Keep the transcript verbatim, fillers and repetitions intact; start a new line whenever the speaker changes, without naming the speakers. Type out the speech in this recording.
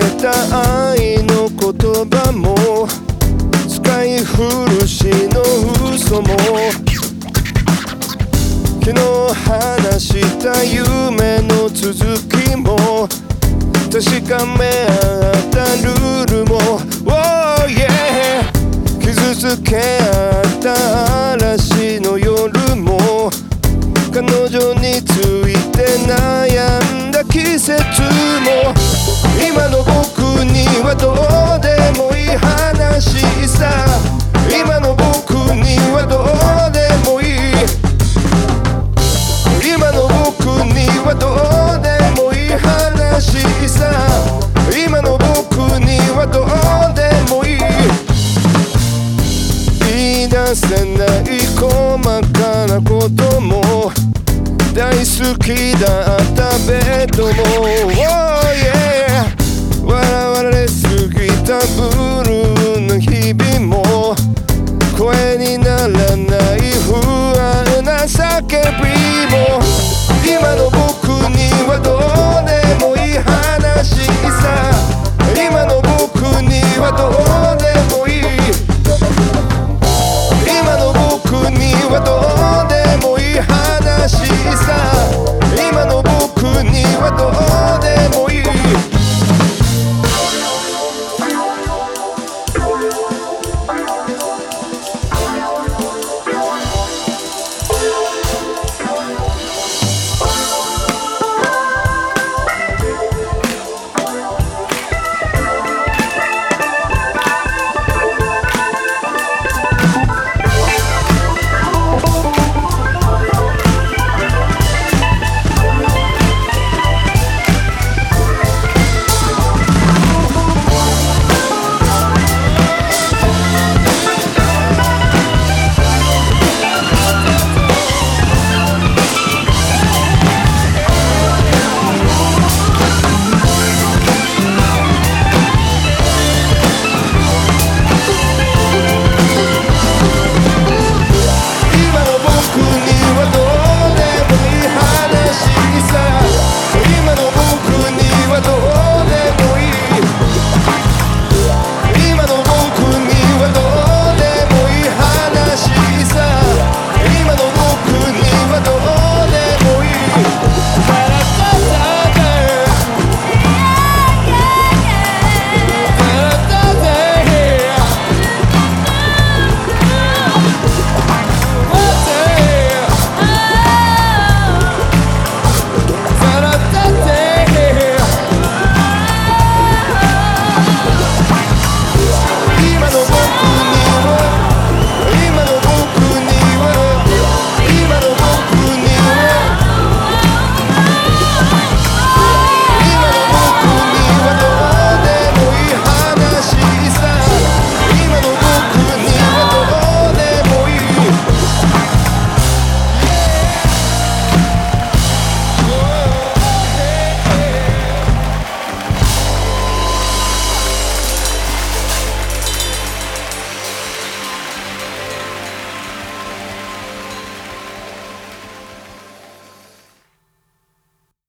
た愛の言葉も使い古しの嘘も昨日話した夢の続きも確かめ合ったルールも、oh yeah、 傷つけ合った嵐の夜も彼女について悩んだ季節も今の僕にはどうでもいい話さ。今の僕にはどうでもいい。今の僕にはどうでもいい話さ。今の僕にはどうでもいい。言い出せない細かなことも大好きだったベッドも、oh yeah、 笑われすぎたブルーの日々も声にならない不安な叫びも今の僕